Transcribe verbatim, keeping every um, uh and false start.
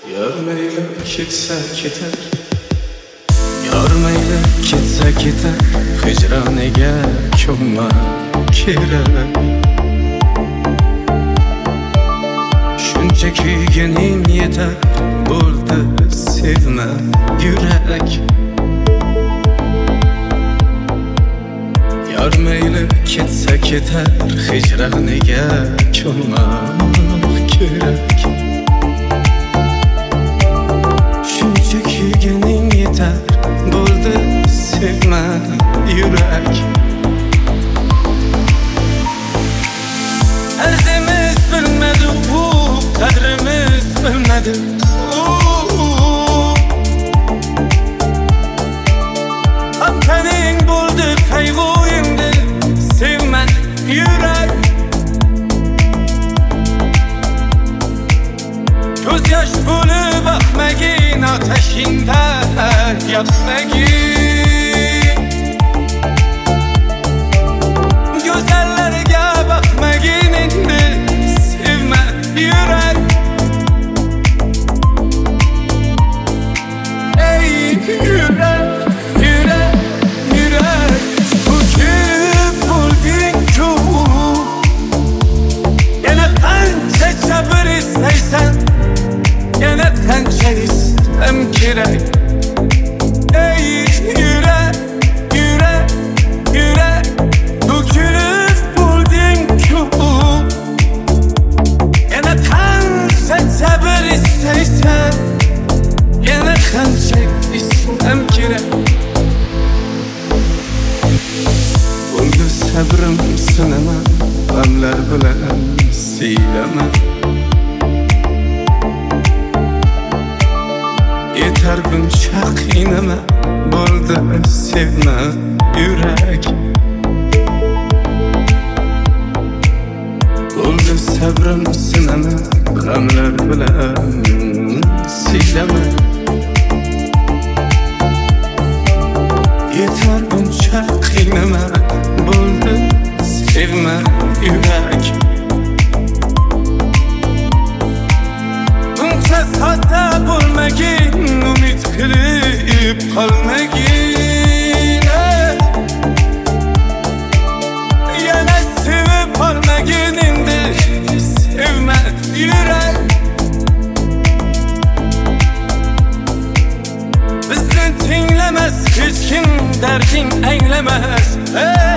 Yormayli ketsa ketar, yormayli ketsa ketar, hijroniga ko'nma kerak. Shuncha kuyganing yetar, bo'ldi sevma yurak. Yormayli ketsa ketar, hijroniga ko'nma kerak. Shuncha kuyganing yetar, bo'ldi sevma yurak. Derdimiz bilmedi, u qadrimiz bilmedi. Hakkaning bo'ldi qayg'uyimdi, sevma yurak. Ko'z yosh bo'lib oqmagin, otashingda yoqmagin. Go'zallarga boqmagin endi, sevma yurak. Ey yurak, yurak, yurak, bugün bo'lding-ku. Yana qancha sabr istaysan, yana qancha istam kerak. Ey yurak, yurak, yurak, bugün bo'lding-ku. Yana qancha sabr istaysan, yana qancha istam kerak. Bo'ldi sabrim sinaman, g'amlar bilan siylaman. Yetar buncha qiynama, bo'ldi sevma yurak. Bo'ldi sabrim sinama, g'amlar bilan siylama. Yetar buncha qiynama, bo'ldi sevma yurak. Buncha sodda bo'lmagin, umid qilib qolmagin. Yana sevib qolmagin endi, sevma yurak. Bizni tinglamas hech kim, darding anglamas.